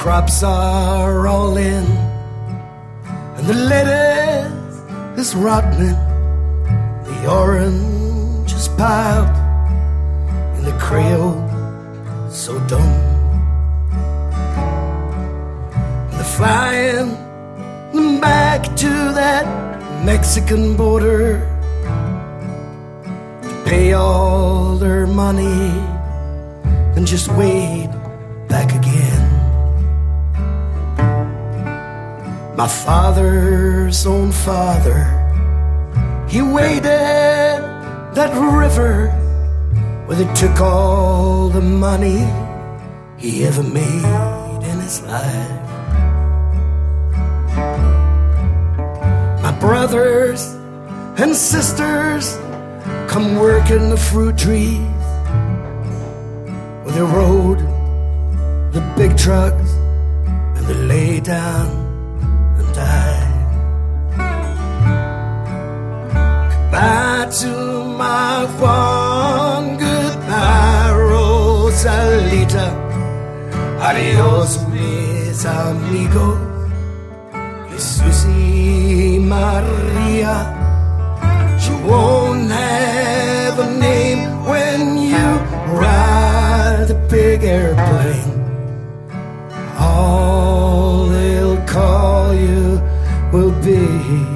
crops are all in, and the lettuce is rotten, the orange is piled, and the Creole so dumb. And they're flying them back to that Mexican border to pay all their money and just wade back again. My father's own father, he waded that river where they took all the money he ever made in his life. My brothers and sisters come work in the fruit trees where they rode the big trucks and they lay down and died. Goodbye to my Juan, goodbye Rosalita, adios mis amigos, Jesus y Maria. She won't have a name when you ride the big airplane. All they'll call you will be